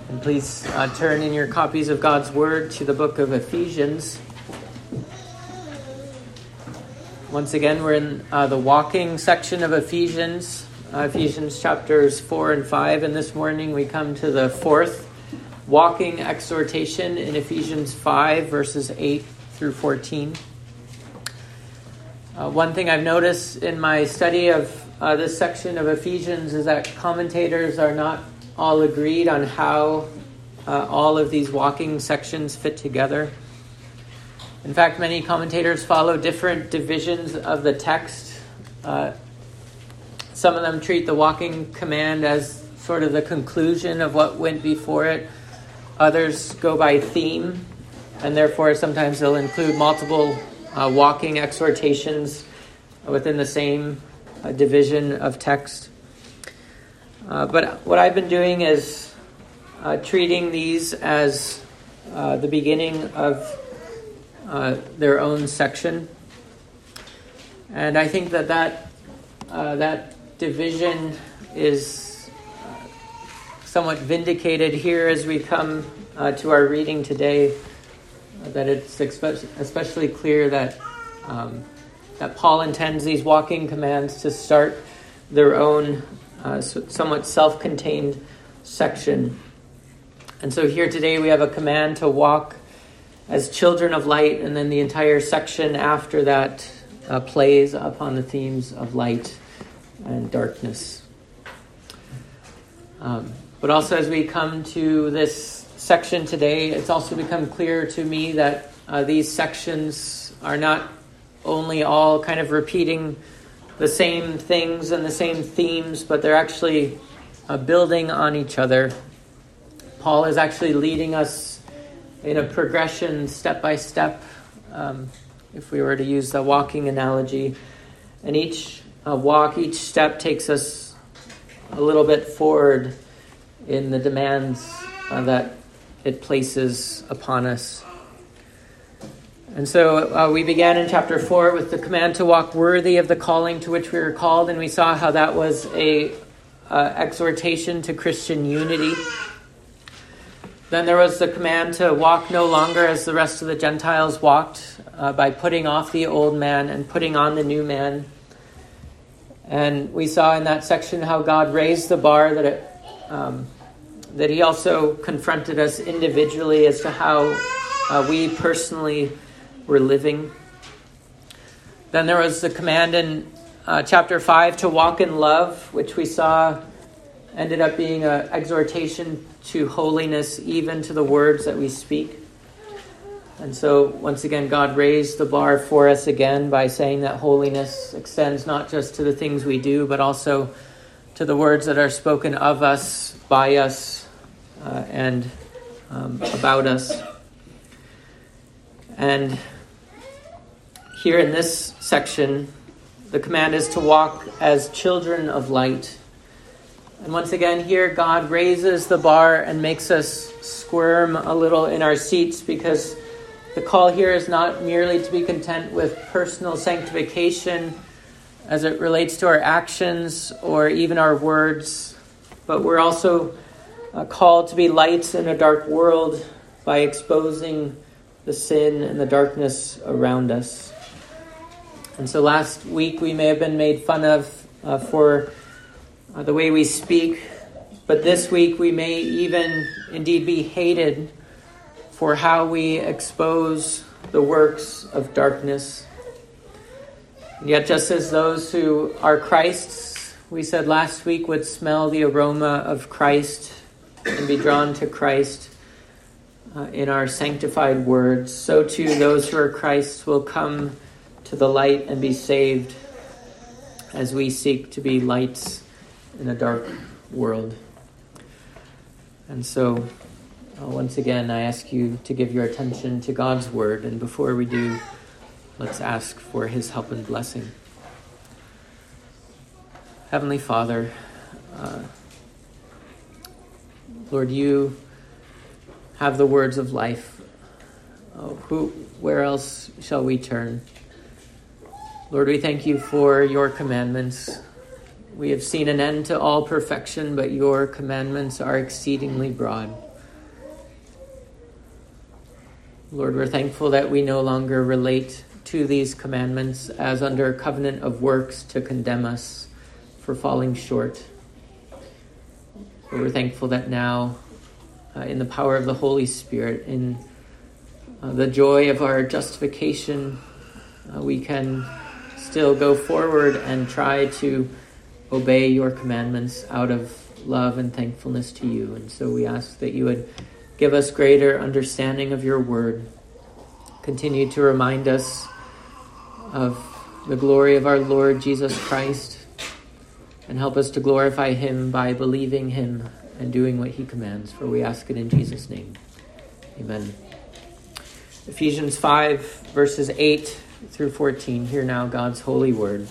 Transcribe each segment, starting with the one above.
And please turn in your copies of God's Word to the book of Ephesians. Once again, we're in the walking section of Ephesians, Ephesians chapters 4 and 5. And this morning we come to the fourth walking exhortation in Ephesians 5, verses 8 through 14. One thing I've noticed in my study of this section of Ephesians is that commentators are not all agreed on how all of these walking sections fit together. In fact, many commentators follow different divisions of the text. Some of them treat the walking command as sort of the conclusion of what went before it. Others go by theme, and therefore sometimes they'll include multiple walking exhortations within the same division of text. But what I've been doing is treating these as the beginning of their own section. And I think that division is somewhat vindicated here as we come to our reading today, that it's especially clear that Paul intends these walking commands to start their own somewhat self-contained section. And so here today we have a command to walk as children of light, and then the entire section after that plays upon the themes of light and darkness. But also as we come to this section today, it's also become clear to me that these sections are not only all kind of repeating the same things and the same themes, but they're actually building on each other. Paul is actually leading us in a progression, step by step, if we were to use the walking analogy. And each step takes us a little bit forward in the demands that it places upon us. And so we began in chapter 4 with the command to walk worthy of the calling to which we were called, and we saw how that was a exhortation to Christian unity. Then there was the command to walk no longer as the rest of the Gentiles walked, by putting off the old man and putting on the new man. And we saw in that section how God raised the bar, that he also confronted us individually as to how we personally were living. Then there was the command in chapter 5 to walk in love, which we saw ended up being an exhortation to holiness, even to the words that we speak. And so once again, God raised the bar for us again by saying that holiness extends not just to the things we do, but also to the words that are spoken of us, by us, and about us. And here in this section, the command is to walk as children of light. And once again, here God raises the bar and makes us squirm a little in our seats, because the call here is not merely to be content with personal sanctification as it relates to our actions or even our words, but we're also called to be lights in a dark world by exposing the sin and the darkness around us. And so last week we may have been made fun of for the way we speak, but this week we may even indeed be hated for how we expose the works of darkness. And yet just as those who are Christ's, we said last week, would smell the aroma of Christ and be drawn to Christ in our sanctified words, so too those who are Christ's will come to the light and be saved as we seek to be lights in a dark world. And so, once again, I ask you to give your attention to God's word. And before we do, let's ask for his help and blessing. Heavenly Father, Lord, you have the words of life. Where else shall we turn? Lord, we thank you for your commandments. We have seen an end to all perfection, but your commandments are exceedingly broad. Lord, we're thankful that we no longer relate to these commandments as under a covenant of works to condemn us for falling short. We're thankful that now, in the power of the Holy Spirit, in the joy of our justification, we can still go forward and try to obey your commandments out of love and thankfulness to you. And so we ask that you would give us greater understanding of your word. Continue to remind us of the glory of our Lord Jesus Christ, and help us to glorify him by believing him and doing what he commands. For we ask it in Jesus' name. Amen. Ephesians 5, verses 8 through 14. Hear now God's holy word.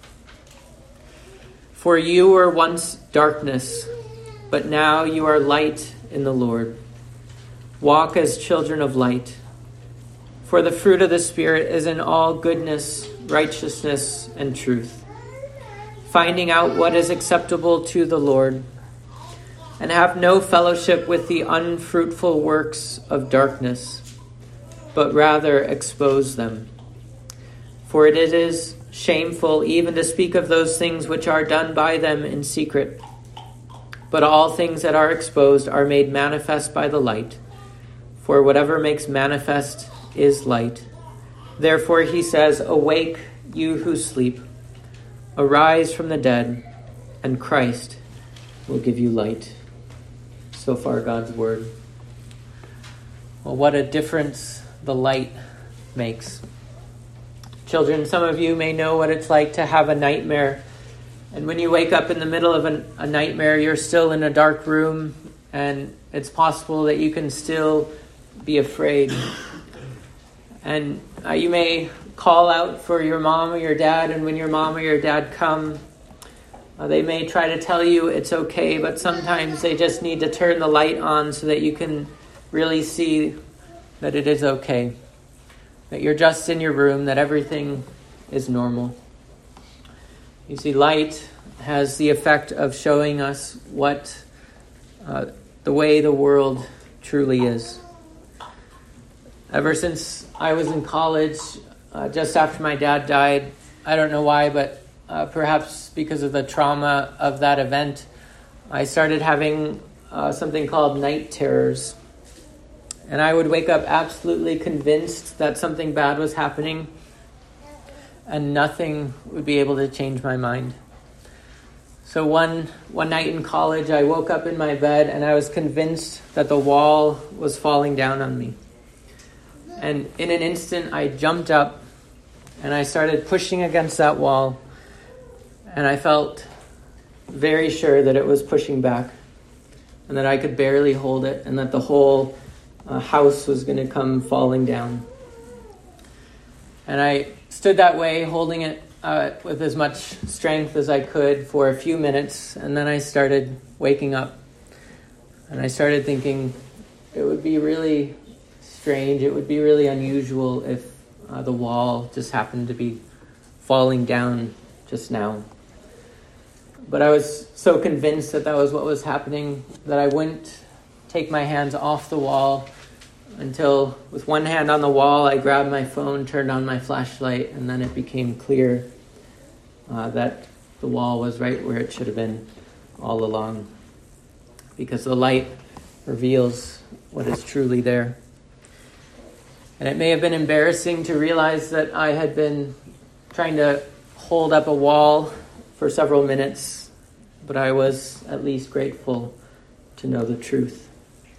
For you were once darkness, but now you are light in the Lord. Walk as children of light. For the fruit of the Spirit is in all goodness, righteousness, and truth, finding out what is acceptable to the Lord, and have no fellowship with the unfruitful works of darkness, but rather expose them. For it is shameful even to speak of those things which are done by them in secret. But all things that are exposed are made manifest by the light. For whatever makes manifest is light. Therefore he says, awake, you who sleep. Arise from the dead, and Christ will give you light. So far, God's word. Well, what a difference the light makes. Children, some of you may know what it's like to have a nightmare. And when you wake up in the middle of a nightmare, you're still in a dark room, and it's possible that you can still be afraid. And you may call out for your mom or your dad, and when your mom or your dad come, they may try to tell you it's okay, but sometimes they just need to turn the light on so that you can really see that it is okay, that you're just in your room, that everything is normal. You see, light has the effect of showing us what the way the world truly is. Ever since I was in college, just after my dad died, I don't know why, but perhaps because of the trauma of that event, I started having something called night terrors. And I would wake up absolutely convinced that something bad was happening, and nothing would be able to change my mind. So one night in college, I woke up in my bed and I was convinced that the wall was falling down on me. And in an instant, I jumped up and I started pushing against that wall. And I felt very sure that it was pushing back and that I could barely hold it and that the whole house was going to come falling down. And I stood that way, holding it with as much strength as I could for a few minutes. And then I started waking up. And I started thinking it would be really strange, it would be really unusual if the wall just happened to be falling down just now. But I was so convinced that that was what was happening that I wouldn't take my hands off the wall until with one hand on the wall, I grabbed my phone, turned on my flashlight, and then it became clear that the wall was right where it should have been all along, because the light reveals what is truly there. And it may have been embarrassing to realize that I had been trying to hold up a wall for several minutes, but I was at least grateful to know the truth.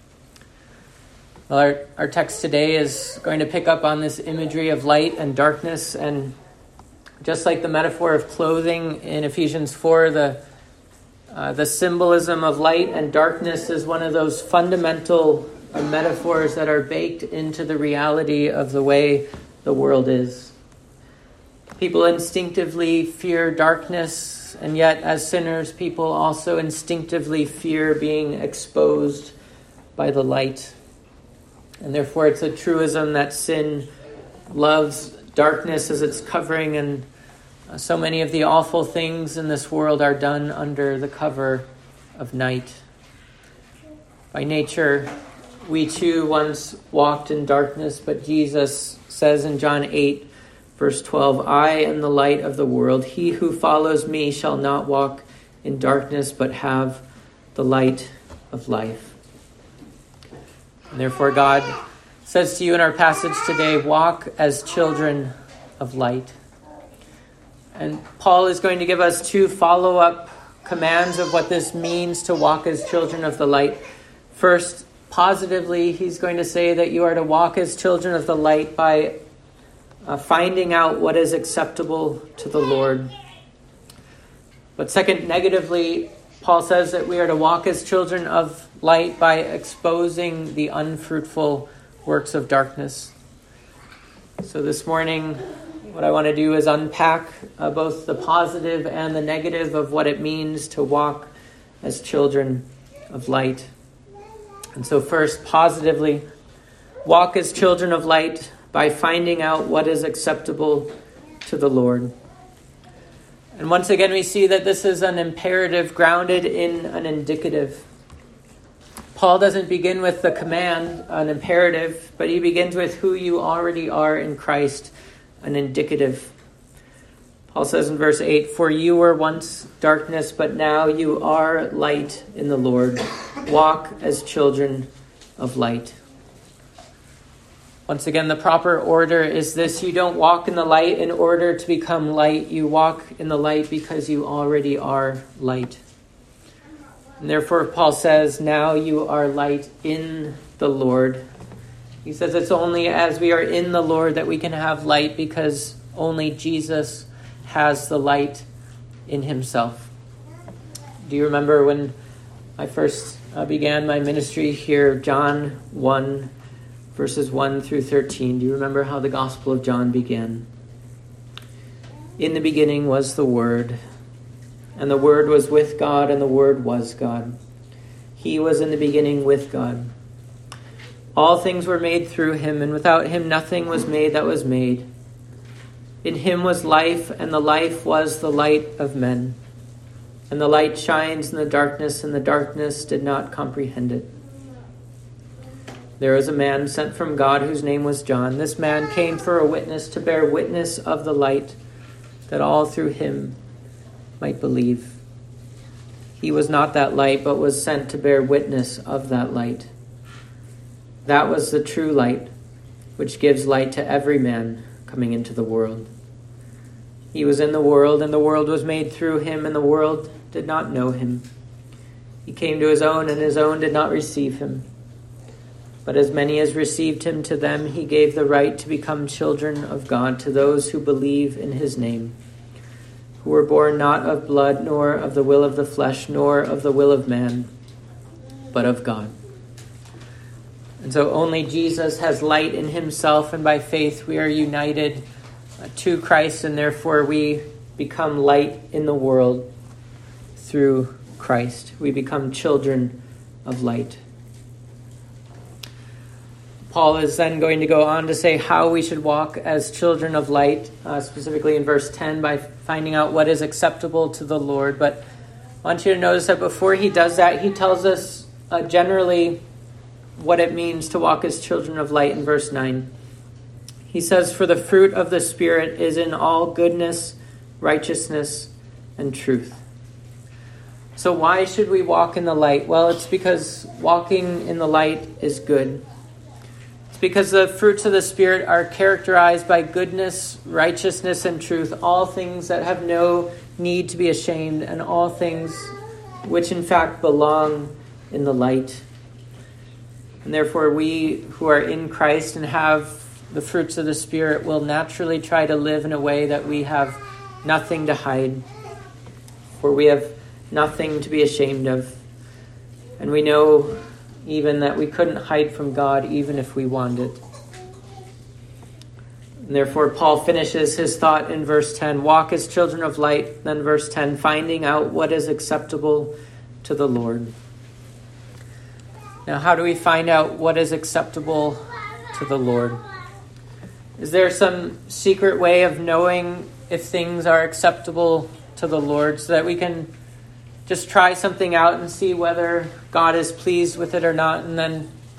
Well, our text today is going to pick up on this imagery of light and darkness, and just like the metaphor of clothing in Ephesians 4, the symbolism of light and darkness is one of those fundamental metaphors that are baked into the reality of the way the world is. People instinctively fear darkness, and yet as sinners, people also instinctively fear being exposed by the light. And therefore it's a truism that sin loves darkness as its covering, and so many of the awful things in this world are done under the cover of night. By nature, we too once walked in darkness, but Jesus says in John 8, verse 12, I am the light of the world. He who follows me shall not walk in darkness, but have the light of life. And therefore, God says to you in our passage today, walk as children of light. And Paul is going to give us two follow-up commands of what this means to walk as children of the light. First, positively, he's going to say that you are to walk as children of the light by finding out what is acceptable to the Lord. But second, negatively, Paul says that we are to walk as children of light by exposing the unfruitful works of darkness. So this morning, what I want to do is unpack both the positive and the negative of what it means to walk as children of light. And so first, positively, walk as children of light by finding out what is acceptable to the Lord. And once again, we see that this is an imperative grounded in an indicative. Paul doesn't begin with the command, an imperative, but he begins with who you already are in Christ, an indicative. Paul says in verse 8, for you were once darkness, but now you are light in the Lord. Walk as children of light. Once again, the proper order is this. You don't walk in the light in order to become light. You walk in the light because you already are light. And therefore, Paul says, now you are light in the Lord. He says it's only as we are in the Lord that we can have light, because only Jesus has the light in himself. Do you remember when I first began my ministry here, John 1, verses 1 through 13. Do you remember how the Gospel of John began? In the beginning was the Word, and the Word was with God, and the Word was God. He was in the beginning with God. All things were made through him, and without him nothing was made that was made. In him was life, and the life was the light of men. And the light shines in the darkness, and the darkness did not comprehend it. There was a man sent from God whose name was John. This man came for a witness, to bear witness of the light, that all through him might believe. He was not that light, but was sent to bear witness of that light. That was the true light, which gives light to every man coming into the world. He was in the world, and the world was made through him, and the world did not know him. He came to his own, and his own did not receive him. But as many as received him, to them he gave the right to become children of God, to those who believe in his name, who were born not of blood, nor of the will of the flesh, nor of the will of man, but of God. And so only Jesus has light in himself, and by faith we are united to Christ, and therefore we become light in the world through Christ. We become children of light. Paul is then going to go on to say how we should walk as children of light, specifically in verse 10, by finding out what is acceptable to the Lord. But I want you to notice that before he does that, he tells us generally what it means to walk as children of light in verse 9. He says, for the fruit of the Spirit is in all goodness, righteousness, and truth. So why should we walk in the light? Well, it's because walking in the light is good. It's because the fruits of the Spirit are characterized by goodness, righteousness, and truth, all things that have no need to be ashamed, and all things which in fact belong in the light. And therefore we who are in Christ and have the fruits of the Spirit will naturally try to live in a way that we have nothing to hide, for we have nothing to be ashamed of. And we know even that we couldn't hide from God even if we wanted. And therefore Paul finishes his thought in verse 10, walk as children of light. Then verse 10, finding out what is acceptable to the Lord. Now, how do we find out what is acceptable to the Lord? Is there some secret way of knowing if things are acceptable to the Lord so that we can just try something out and see whether God is pleased with it or not, and then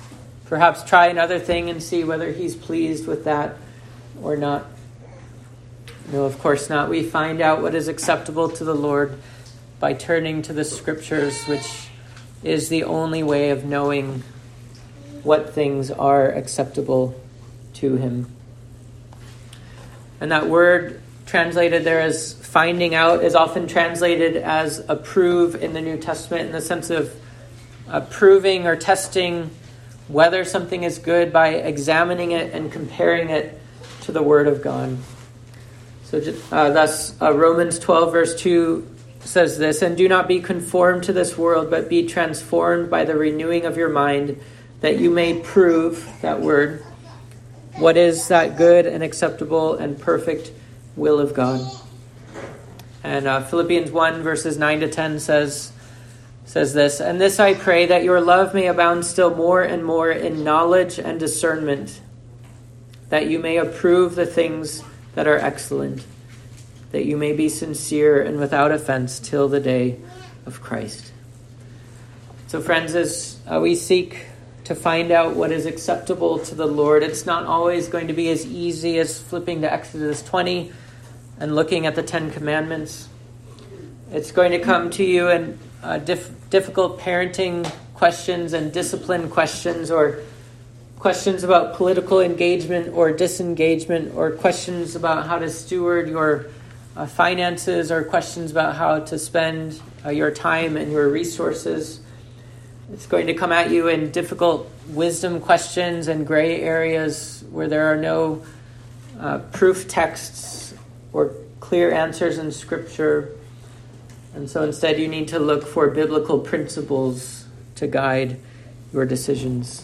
perhaps try another thing and see whether he's pleased with that or not. No, of course not. We find out what is acceptable to the Lord by turning to the Scriptures, which is the only way of knowing what things are acceptable to him. And that word translated there as finding out is often translated as approve in the New Testament, in the sense of proving or testing whether something is good by examining it and comparing it to the Word of God. So thus Romans 12 verse 2 says this, "And do not be conformed to this world, but be transformed by the renewing of your mind, that you may prove," that word, "what is that good and acceptable and perfect will of God." And Philippians 1 verses 9 to 10 says this, "And this I pray, that your love may abound still more and more in knowledge and discernment, that you may approve the things that are excellent, that you may be sincere and without offense till the day of Christ." So friends, as we seek to find out what is acceptable to the Lord, it's not always going to be as easy as flipping to Exodus 20 and looking at the 10 Commandments. It's going to come to you in difficult parenting questions and discipline questions, or questions about political engagement or disengagement, or questions about how to steward your finances, or questions about how to spend your time and your resources. It's going to come at you in difficult wisdom questions and gray areas where there are no proof texts or clear answers in Scripture. And so instead you need to look for biblical principles to guide your decisions.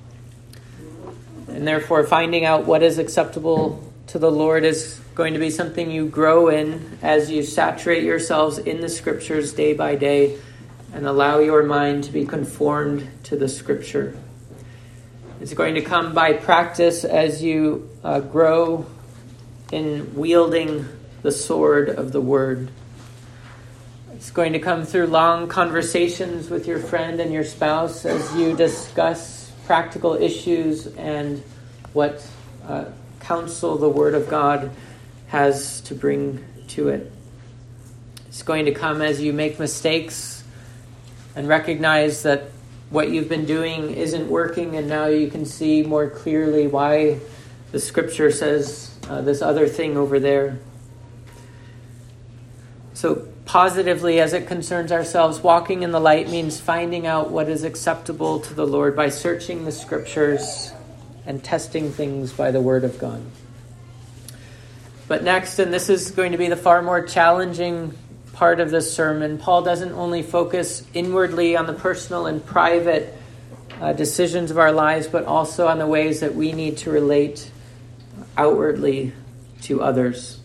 And therefore, finding out what is acceptable to the Lord is going to be something you grow in as you saturate yourselves in the Scriptures day by day and allow your mind to be conformed to the Scripture. It's going to come by practice as you grow in wielding the sword of the Word. It's going to come through long conversations with your friend and your spouse as you discuss practical issues and what counsel the Word of God has to bring to it. It's going to come as you make mistakes and recognize that what you've been doing isn't working, and now you can see more clearly why the Scripture says this other thing over there. So positively, as it concerns ourselves, walking in the light means finding out what is acceptable to the Lord by searching the Scriptures and testing things by the Word of God. But next, and this is going to be the far more challenging part of this sermon, Paul doesn't only focus inwardly on the personal and private decisions of our lives, but also on the ways that we need to relate outwardly to others.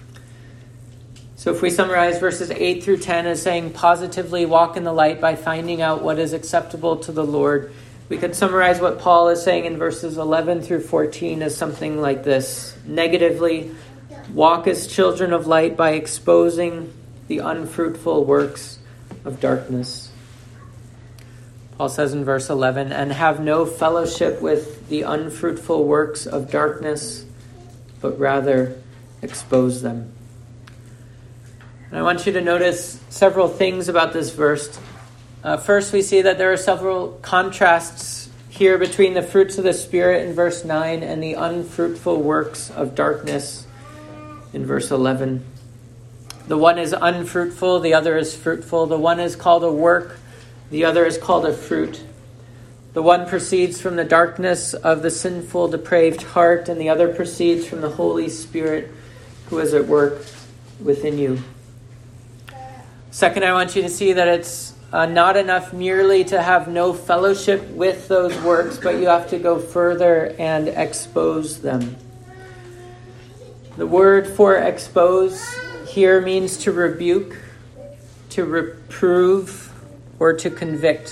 So if we summarize verses 8 through 10 as saying positively walk in the light by finding out what is acceptable to the Lord, we could summarize what Paul is saying in verses 11 through 14 as something like this. Negatively, walk as children of light by exposing the unfruitful works of darkness. Paul says in verse 11, "And have no fellowship with the unfruitful works of darkness, but rather expose them." And I want you to notice several things about this verse. First, we see that there are several contrasts here between the fruits of the Spirit in verse 9 and the unfruitful works of darkness in verse 11. The one is unfruitful, the other is fruitful. The one is called a work, the other is called a fruit. The one proceeds from the darkness of the sinful, depraved heart, and the other proceeds from the Holy Spirit who is at work within you. Second, I want you to see that it's not enough merely to have no fellowship with those works, but you have to go further and expose them. The word for expose here means to rebuke, to reprove, or to convict.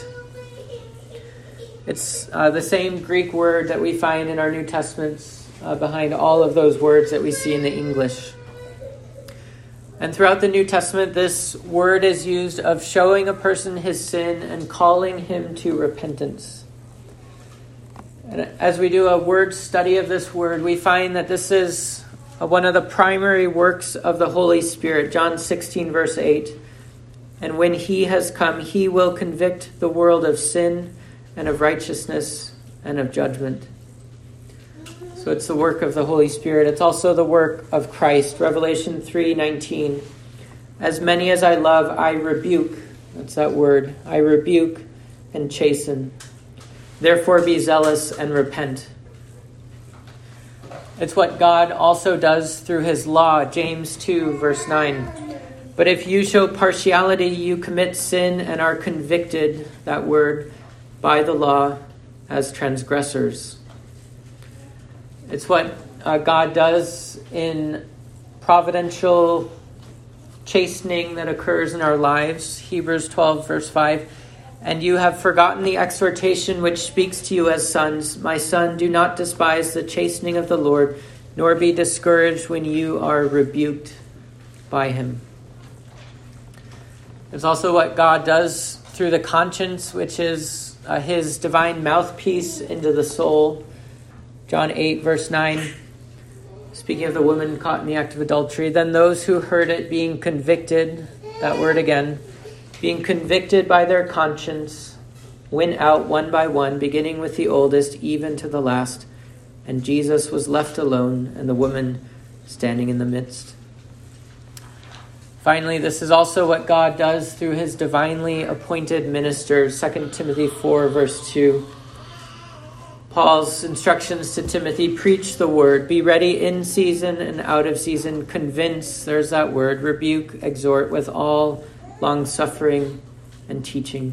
It's the same Greek word that we find in our New Testaments behind all of those words that we see in the English. And throughout the New Testament, this word is used of showing a person his sin and calling him to repentance. And as we do a word study of this word, we find that this is one of the primary works of the Holy Spirit. John 16, verse 8. And when he has come, he will convict the world of sin and of righteousness and of judgment. So it's the work of the Holy Spirit. It's also the work of Christ. Revelation 3:19. As many as I love, I rebuke. That's that word. I rebuke and chasten. Therefore be zealous and repent. It's what God also does through his law. James 2, verse 9. But if you show partiality, you commit sin and are convicted, that word, by the law as transgressors. It's what God does in providential chastening that occurs in our lives. Hebrews 12, verse 5. And you have forgotten the exhortation which speaks to you as sons. My son, do not despise the chastening of the Lord, nor be discouraged when you are rebuked by him. It's also what God does through the conscience, which is his divine mouthpiece into the soul. John 8, verse 9, speaking of the woman caught in the act of adultery, then those who heard it being convicted, that word again, being convicted by their conscience, went out one by one, beginning with the oldest, even to the last. And Jesus was left alone, and the woman standing in the midst. Finally, this is also what God does through his divinely appointed ministers. 2 Timothy 4, verse 2. Paul's instructions to Timothy: preach the word, be ready in season and out of season, convince, there's that word, rebuke, exhort with all long-suffering and teaching.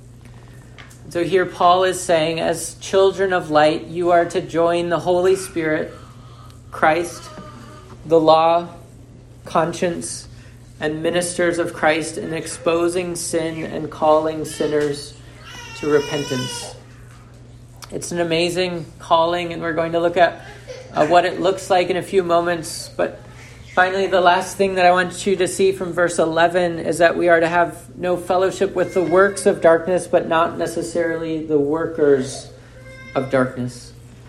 So here Paul is saying, as children of light, you are to join the Holy Spirit, Christ, the law, conscience, and ministers of Christ in exposing sin and calling sinners to repentance. It's an amazing calling, and we're going to look at what it looks like in a few moments. But finally, the last thing that I want you to see from verse 11 is that we are to have no fellowship with the works of darkness, but not necessarily the workers of darkness.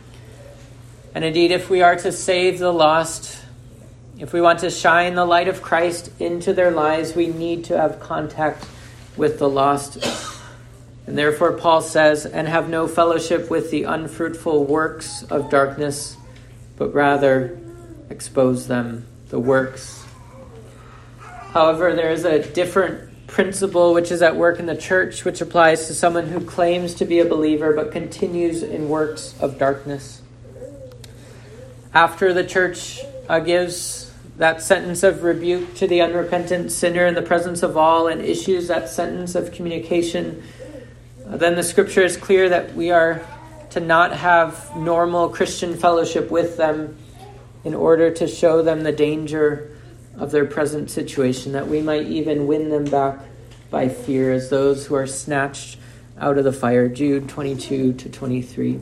And indeed, if we are to save the lost, if we want to shine the light of Christ into their lives, we need to have contact with the lost. And therefore Paul says, and have no fellowship with the unfruitful works of darkness, but rather expose them, the works. However, there is a different principle which is at work in the church, which applies to someone who claims to be a believer but continues in works of darkness. After the church gives that sentence of rebuke to the unrepentant sinner in the presence of all and issues that sentence of communication, then the scripture is clear that we are to not have normal Christian fellowship with them in order to show them the danger of their present situation, that we might even win them back by fear as those who are snatched out of the fire. Jude 22 to 23.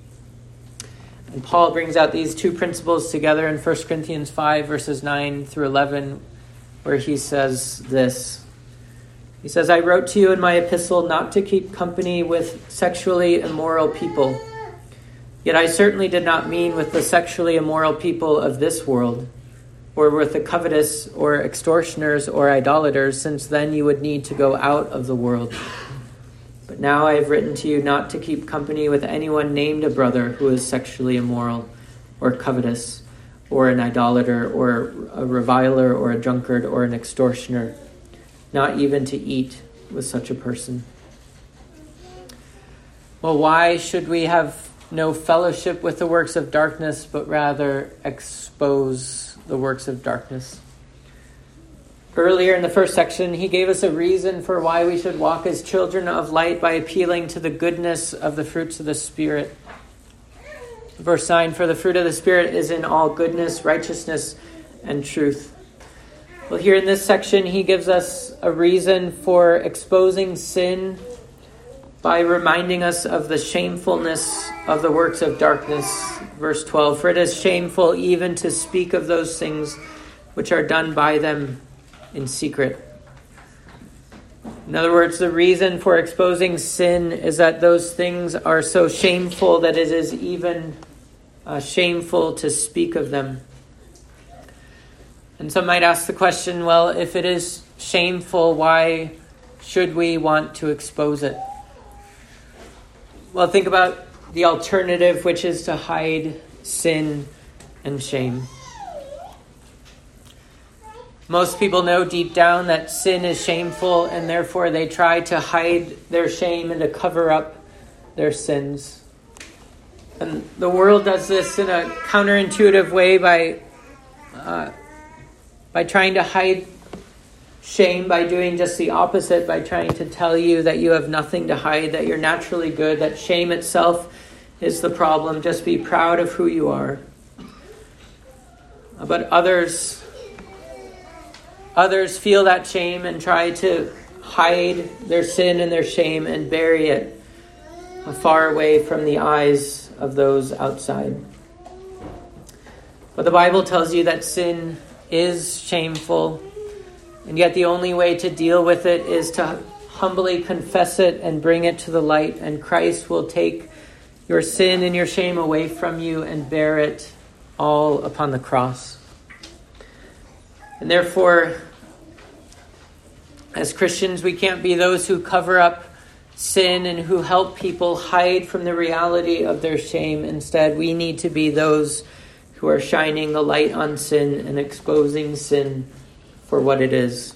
And Paul brings out these two principles together in 1 Corinthians 5, verses 9 through 11, where he says this. He says, I wrote to you in my epistle not to keep company with sexually immoral people. Yet I certainly did not mean with the sexually immoral people of this world, or with the covetous or extortioners or idolaters, since then you would need to go out of the world. But now I have written to you not to keep company with anyone named a brother who is sexually immoral, or covetous, or an idolater, or a reviler, or a drunkard, or an extortioner, not even to eat with such a person. Well, why should we have no fellowship with the works of darkness, but rather expose the works of darkness? Earlier in the first section, he gave us a reason for why we should walk as children of light by appealing to the goodness of the fruits of the Spirit. Verse 9, for the fruit of the Spirit is in all goodness, righteousness, and truth. Well, here in this section, he gives us a reason for exposing sin by reminding us of the shamefulness of the works of darkness. Verse 12, for it is shameful even to speak of those things which are done by them in secret. In other words, the reason for exposing sin is that those things are so shameful that it is even shameful to speak of them. And some might ask the question, well, if it is shameful, why should we want to expose it? Well, think about the alternative, which is to hide sin and shame. Most people know deep down that sin is shameful, and therefore they try to hide their shame and to cover up their sins. And the world does this in a counterintuitive way by trying to hide shame, by doing just the opposite, by trying to tell you that you have nothing to hide, that you're naturally good, that shame itself is the problem. Just be proud of who you are. But others feel that shame and try to hide their sin and their shame and bury it far away from the eyes of those outside. But the Bible tells you that sin is shameful, and yet the only way to deal with it is to humbly confess it and bring it to the light, and Christ will take your sin and your shame away from you and bear it all upon the cross. And therefore, as Christians, we can't be those who cover up sin and who help people hide from the reality of their shame. Instead, we need to be those who are shining the light on sin and exposing sin for what it is.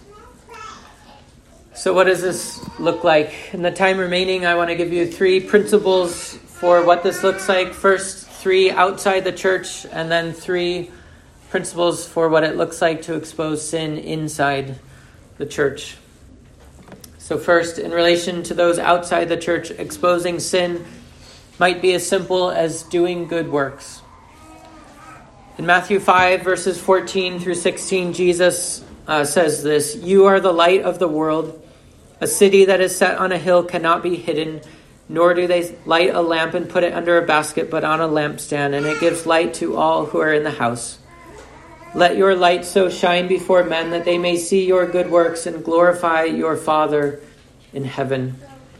So what does this look like? In the time remaining, I want to give you 3 principles for what this looks like. First, 3 outside the church, and then 3 principles for what it looks like to expose sin inside the church. So first, in relation to those outside the church, exposing sin might be as simple as doing good works. In Matthew 5, verses 14 through 16, Jesus says this: "You are the light of the world. A city that is set on a hill cannot be hidden, nor do they light a lamp and put it under a basket, but on a lampstand, and it gives light to all who are in the house. Let your light so shine before men that they may see your good works and glorify your Father in heaven."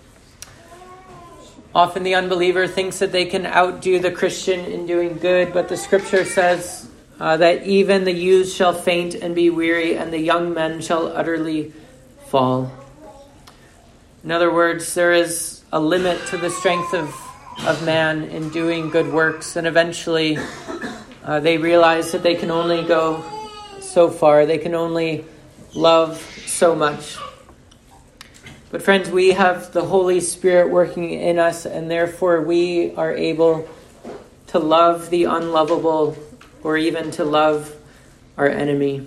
Often the unbeliever thinks that they can outdo the Christian in doing good, but the scripture says that even the youths shall faint and be weary, and the young men shall utterly fall. In other words, there is a limit to the strength of man in doing good works, and eventually they realize that they can only go so far. They can only love so much. But friends, we have the Holy Spirit working in us, and therefore we are able to love the unlovable, or even to love our enemy.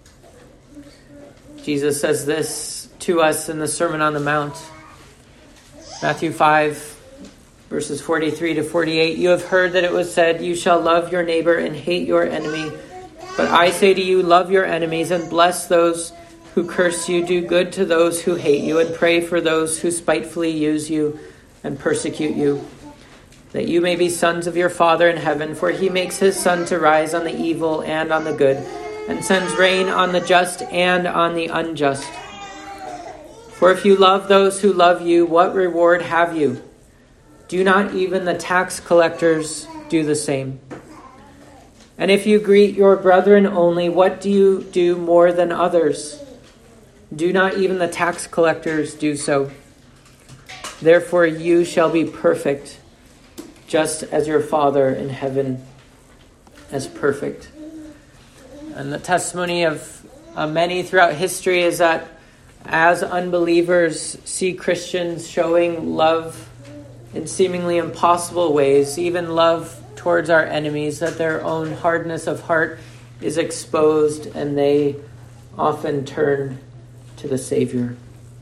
Jesus says this to us in the Sermon on the Mount. Matthew 5, verses 43 to 48. "You have heard that it was said, 'You shall love your neighbor and hate your enemy.' But I say to you, love your enemies and bless those who curse you, do good to those who hate you, and pray for those who spitefully use you and persecute you, that you may be sons of your Father in heaven. For he makes his sun to rise on the evil and on the good, and sends rain on the just and on the unjust. For if you love those who love you, what reward have you? Do not even the tax collectors do the same? And if you greet your brethren only, what do you do more than others? Do not even the tax collectors do so? Therefore you shall be perfect, just as your Father in heaven is perfect." And the testimony of many throughout history is that as unbelievers see Christians showing love in seemingly impossible ways, even love towards our enemies, that their own hardness of heart is exposed, and they often turn to the Savior.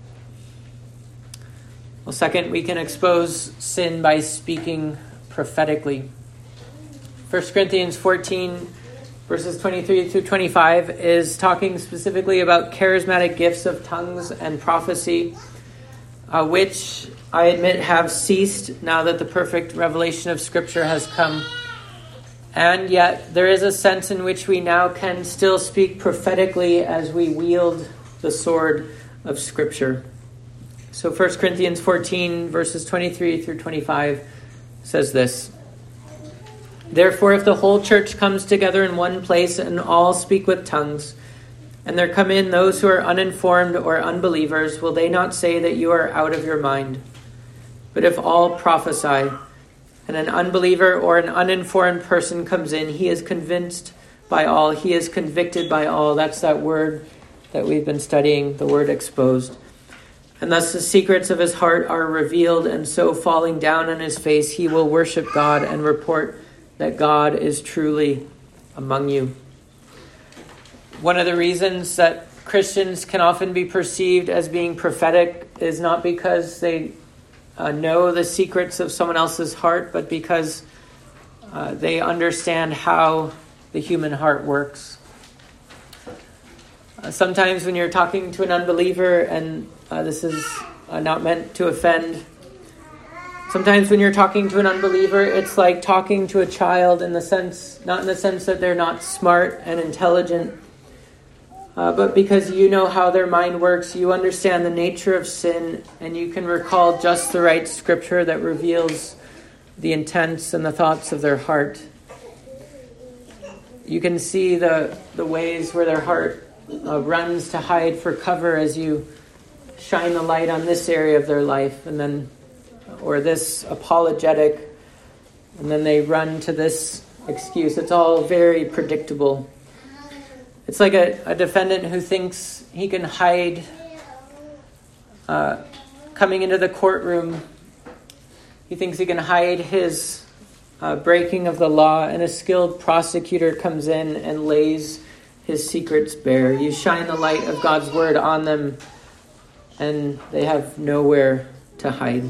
Well, second, we can expose sin by speaking prophetically. 1 Corinthians 14, verses 23 through 25 is talking specifically about charismatic gifts of tongues and prophecy, which I admit have ceased now that the perfect revelation of Scripture has come. And yet there is a sense in which we now can still speak prophetically as we wield the sword of Scripture. So 1 Corinthians 14, verses 23 through 25 says this: Therefore, if the whole church comes together in one place and all speak with tongues, and there come in those who are uninformed or unbelievers, will they not say that you are out of your mind? But if all prophesy, and an unbeliever or an uninformed person comes in, he is convinced by all, he is convicted by all. That's that word that we've been studying, the word exposed. And thus the secrets of his heart are revealed, and so falling down on his face, he will worship God and report that God is truly among you. One of the reasons that Christians can often be perceived as being prophetic is not because they know the secrets of someone else's heart, but because they understand how the human heart works. Sometimes when you're talking to an unbeliever, and this is not meant to offend, sometimes when you're talking to an unbeliever, it's like talking to a child in the sense, not in the sense that they're not smart and intelligent, but because you know how their mind works, you understand the nature of sin, and you can recall just the right scripture that reveals the intents and the thoughts of their heart. You can see the ways where their heart runs to hide for cover as you shine the light on this area of their life, and then, or this apologetic, and then they run to this excuse. It's all very predictable. It's like a defendant who thinks he can hide coming into the courtroom. He thinks he can hide his breaking of the law, and a skilled prosecutor comes in and lays his secrets bare. You shine the light of God's word on them, and they have nowhere to hide.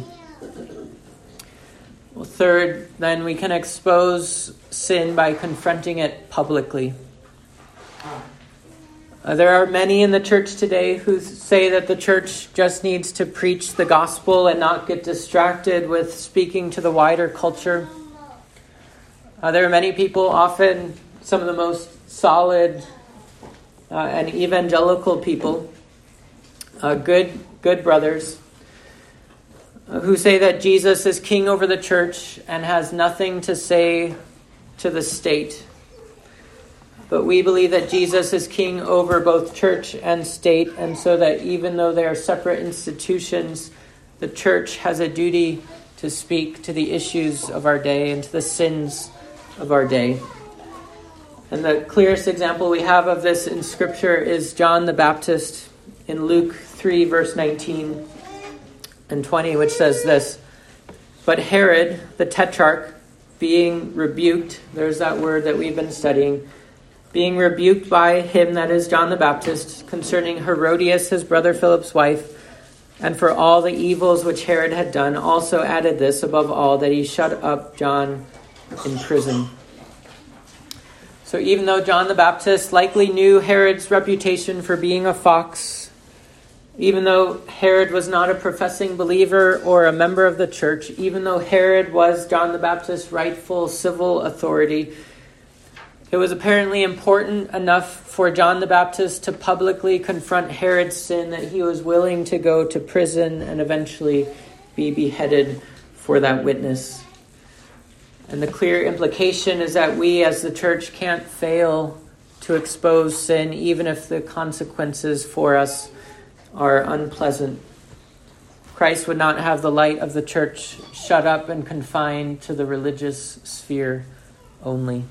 Well, third, then we can expose sin by confronting it publicly. There are many in the church today who say that the church just needs to preach the gospel and not get distracted with speaking to the wider culture. There are many people, often some of the most solid and evangelical people, good brothers, who say that Jesus is king over the church and has nothing to say to the state. But we believe that Jesus is king over both church and state, and so that even though they are separate institutions, the church has a duty to speak to the issues of our day and to the sins of our day. And the clearest example we have of this in Scripture is John the Baptist in Luke 3, verse 19 and 20, which says this: But Herod, the tetrarch, being rebuked, there's that word that we've been studying, being rebuked by him, that is John the Baptist, concerning Herodias, his brother Philip's wife, and for all the evils which Herod had done, also added this above all, that he shut up John in prison. So even though John the Baptist likely knew Herod's reputation for being a fox, even though Herod was not a professing believer or a member of the church, even though Herod was John the Baptist's rightful civil authority, it was apparently important enough for John the Baptist to publicly confront Herod's sin that he was willing to go to prison and eventually be beheaded for that witness. And the clear implication is that we as the church can't fail to expose sin, even if the consequences for us are unpleasant. Christ would not have the light of the church shut up and confined to the religious sphere only.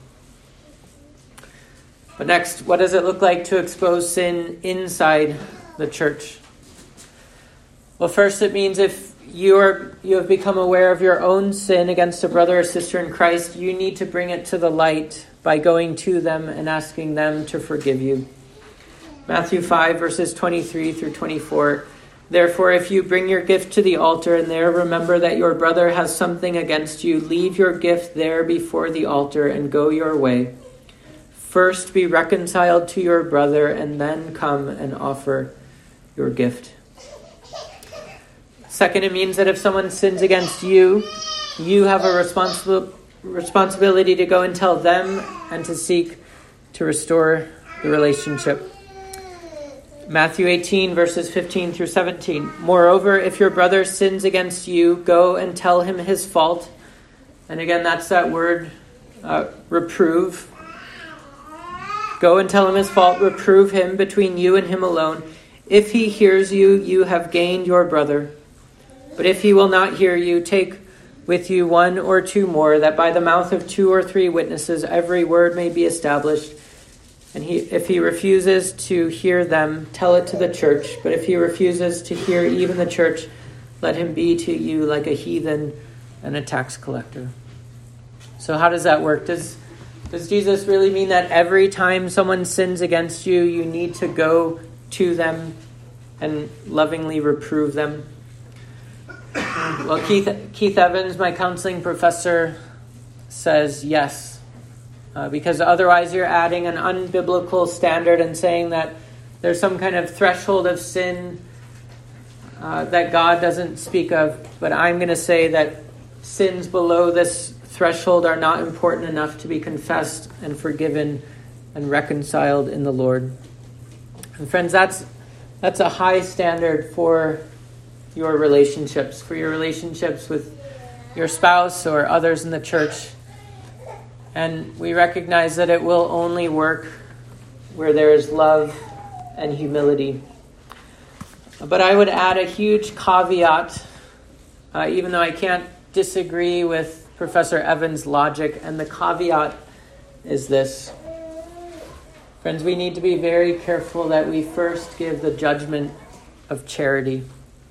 But next, what does it look like to expose sin inside the church? Well, first it means if you have become aware of your own sin against a brother or sister in Christ, you need to bring it to the light by going to them and asking them to forgive you. Matthew 5, verses 23 through 24. Therefore, if you bring your gift to the altar and there remember that your brother has something against you, leave your gift there before the altar and go your way. First be reconciled to your brother and then come and offer your gift. Second, it means that if someone sins against you, you have a responsibility to go and tell them and to seek to restore the relationship. Matthew 18, verses 15 through 17. Moreover, if your brother sins against you, go and tell him his fault. And again, that's that word, reprove. Go and tell him his fault, reprove him between you and him alone. If he hears you, you have gained your brother. But if he will not hear you, take with you one or two more, that by the mouth of 2 or 3 witnesses every word may be established. And if he refuses to hear them, tell it to the church. But if he refuses to hear even the church, let him be to you like a heathen and a tax collector. So how does that work? Does Jesus really mean that every time someone sins against you, you need to go to them and lovingly reprove them? Well, Keith Evans, my counseling professor, says yes. Because otherwise you're adding an unbiblical standard and saying that there's some kind of threshold of sin that God doesn't speak of. But I'm going to say that sins below this threshold are not important enough to be confessed and forgiven and reconciled in the Lord. And friends, that's a high standard for your relationships with your spouse or others in the church. And we recognize that it will only work where there is love and humility. But I would add a huge caveat, even though I can't disagree with Professor Evans' logic, and the caveat is this. Friends, we need to be very careful that we first give the judgment of charity.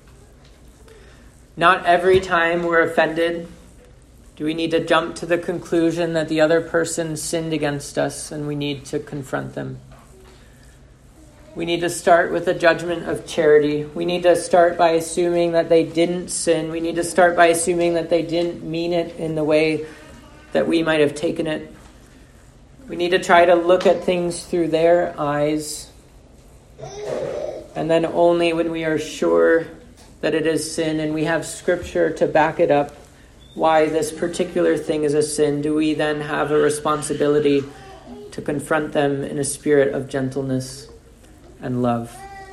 Not every time we're offended do we need to jump to the conclusion that the other person sinned against us and we need to confront them. We need to start with a judgment of charity. We need to start by assuming that they didn't sin. We need to start by assuming that they didn't mean it in the way that we might have taken it. We need to try to look at things through their eyes. And then only when we are sure that it is sin and we have scripture to back it up, why this particular thing is a sin, do we then have a responsibility to confront them in a spirit of gentleness and love.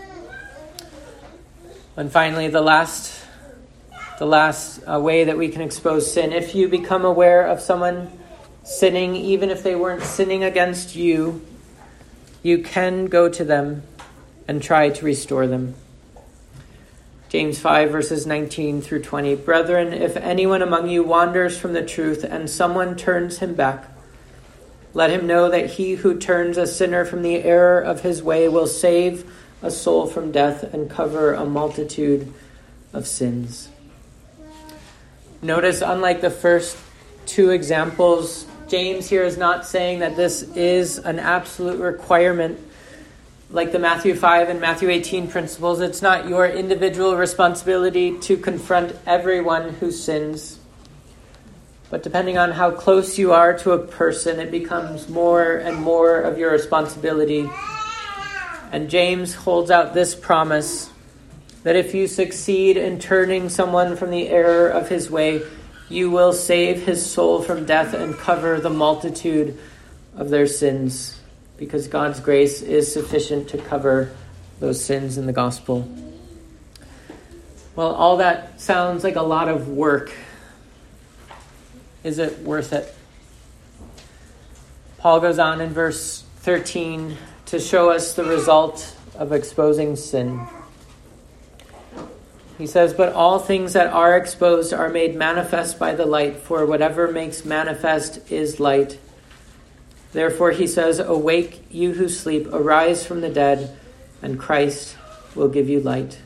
And finally, the last way that we can expose sin. If you become aware of someone sinning, even if they weren't sinning against you, you can go to them and try to restore them. James 5, verses 19 through 20. Brethren, if anyone among you wanders from the truth and someone turns him back, let him know that he who turns a sinner from the error of his way will save a soul from death and cover a multitude of sins. Notice, unlike the first 2 examples, James here is not saying that this is an absolute requirement like the Matthew 5 and Matthew 18 principles. It's not your individual responsibility to confront everyone who sins. But depending on how close you are to a person, it becomes more and more of your responsibility. And James holds out this promise that if you succeed in turning someone from the error of his way, you will save his soul from death and cover the multitude of their sins, because God's grace is sufficient to cover those sins in the gospel. Well, all that sounds like a lot of work. Is it worth it? Paul goes on in verse 13 to show us the result of exposing sin. He says, but all things that are exposed are made manifest by the light, for whatever makes manifest is light. Therefore, he says, awake, you who sleep, arise from the dead, and Christ will give you light.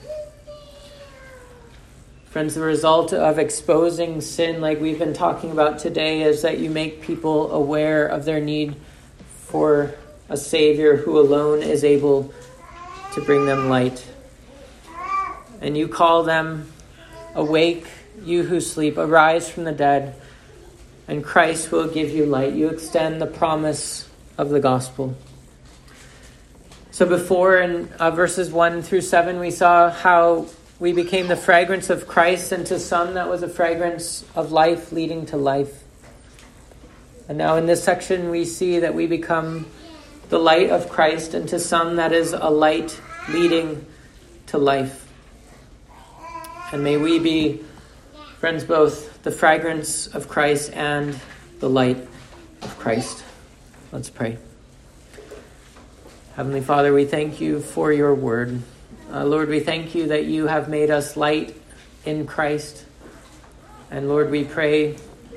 Friends, the result of exposing sin, like we've been talking about today, is that you make people aware of their need for a Savior who alone is able to bring them light. And you call them, awake, you who sleep, arise from the dead, and Christ will give you light. You extend the promise of the gospel. So before in verses 1 through 7, we saw how we became the fragrance of Christ, and to some that was a fragrance of life leading to life. And now in this section we see that we become the light of Christ, and to some that is a light leading to life. And may we be, friends, both the fragrance of Christ and the light of Christ. Let's pray. Heavenly Father, we thank you for your word. Lord, we thank you that you have made us light in Christ. And Lord, we pray,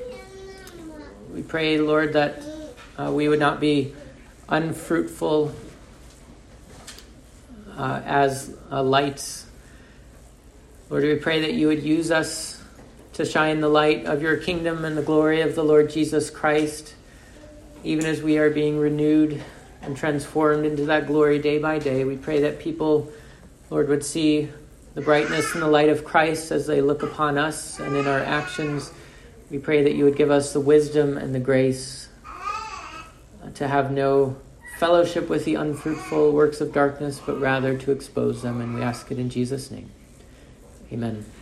Lord, that we would not be unfruitful as lights. Lord, we pray that you would use us to shine the light of your kingdom and the glory of the Lord Jesus Christ, even as we are being renewed and transformed into that glory day by day. We pray that people, Lord, would see the brightness and the light of Christ as they look upon us and in our actions. We pray that you would give us the wisdom and the grace to have no fellowship with the unfruitful works of darkness, but rather to expose them. And we ask it in Jesus' name. Amen.